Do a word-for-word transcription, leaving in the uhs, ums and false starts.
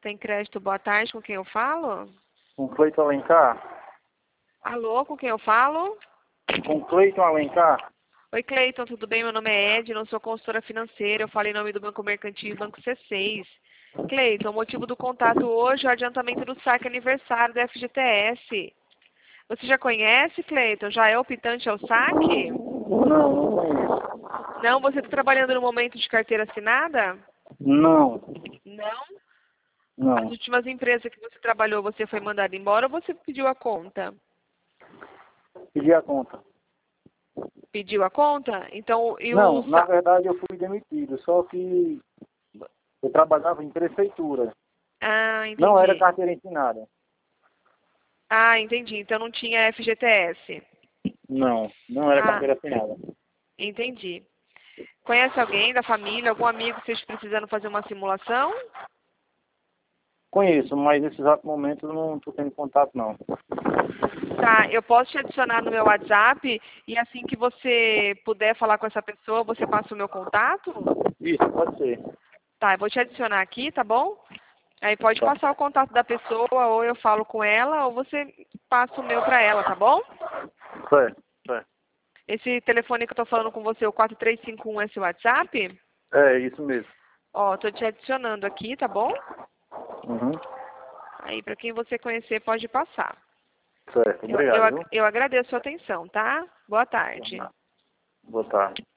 Tem Crédito, boa tarde, com quem eu falo? Com Cleiton Alencar? Alô, com quem eu falo? Com Cleiton Alencar? Oi, Cleiton, tudo bem? Meu nome é Edna, eu sou consultora financeira, eu falo em nome do Banco Mercantil e Banco C seis. Cleiton, o motivo do contato hoje é o adiantamento do saque aniversário da F G T S. Você já conhece, Cleiton? Já é optante ao saque? Não, não conheço. Não? Você está trabalhando no momento de carteira assinada? Não, Não? As não. últimas empresas que você trabalhou, você foi mandado embora ou você pediu a conta? Pedi a conta. Pediu a conta? Então, e o... Não, na verdade eu fui demitido, só que eu trabalhava em prefeitura. Ah, entendi. Não era carteira assinada. Ah, entendi. Então não tinha F G T S. Não, não era Ah, carteira assinada. entendi. Conhece alguém da família, algum amigo que esteja precisando fazer uma simulação? Conheço, mas nesse exato momento eu não estou tendo contato não. Tá, eu posso te adicionar no meu WhatsApp e assim que você puder falar com essa pessoa, você passa o meu contato? Isso, pode ser. Tá, eu vou te adicionar aqui, tá bom? Aí pode Tá. passar o contato da pessoa, ou eu falo com ela, ou você passa o meu pra ela, tá bom? Certo, certo. Esse telefone que eu tô falando com você, o quatro três cinco um, é seu WhatsApp? É, isso mesmo. Ó, tô te adicionando aqui, tá bom? Uhum. Aí, pra quem você conhecer, pode passar. Certo, Eu, eu, obrigado, ag- viu? eu agradeço a sua atenção, tá? Boa tarde. Boa tarde.